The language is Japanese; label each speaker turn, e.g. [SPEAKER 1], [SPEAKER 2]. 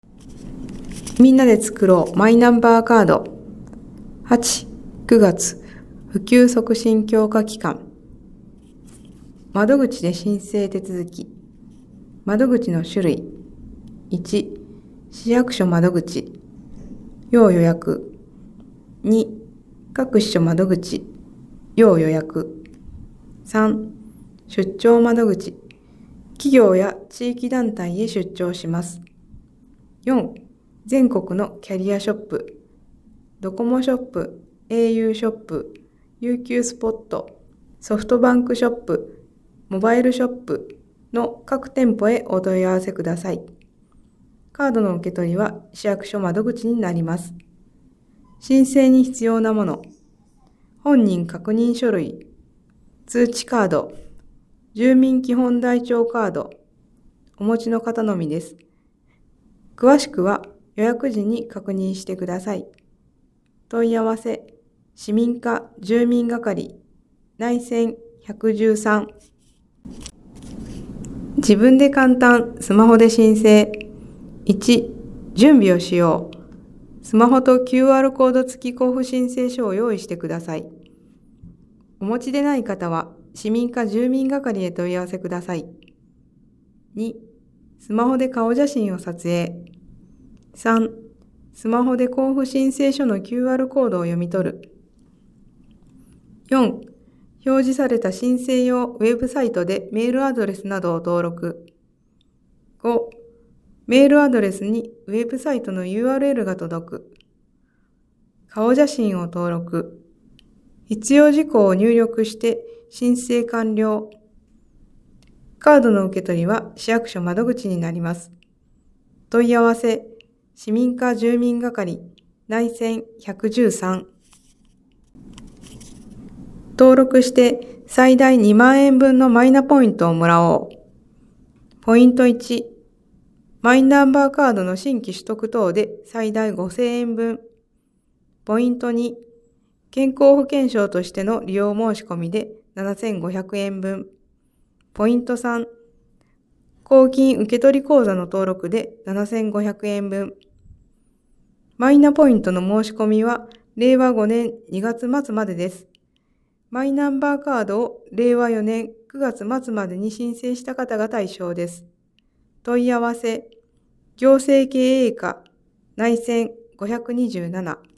[SPEAKER 1] みんなで作ろうマイナンバーカード。8、9月普及促進強化期間。窓口で申請手続き。窓口の種類。1、市役所窓口。要予約。2、各支所窓口。要予約。3、出張窓口。企業や地域団体へ出張します。4、全国のキャリアショップ、ドコモショップ、au ショップ、UQ スポット、ソフトバンクショップ、モバイルショップの各店舗へお問い合わせください。カードの受け取りは市役所窓口になります。申請に必要なもの、本人確認書類、通知カード、住民基本台帳カード、お持ちの方のみです。詳しくは予約時に確認してください。問い合わせ、市民課住民係、内線113。自分で簡単、スマホで申請。1、準備をしよう。スマホと QR コード付き交付申請書を用意してください。お持ちでない方は、市民課住民係へ問い合わせください。2、スマホで顔写真を撮影。3、スマホで交付申請書の QR コードを読み取る。4、表示された申請用ウェブサイトでメールアドレスなどを登録。5、メールアドレスにウェブサイトの URL が届く。顔写真を登録。必要事項を入力して申請完了。カードの受け取りは市役所窓口になります。問い合わせ、市民課住民係、内線113。登録して最大2万円分のマイナポイントをもらおう。ポイント1、マイナンバーカードの新規取得等で最大5000円分。ポイント2、健康保険証としての利用申し込みで7500円分。ポイント3、公金受取口座の登録で7500円分。マイナポイントの申し込みは令和5年2月末までです。マイナンバーカードを令和4年9月末までに申請した方が対象です。問い合わせ、行政経営課、内線527。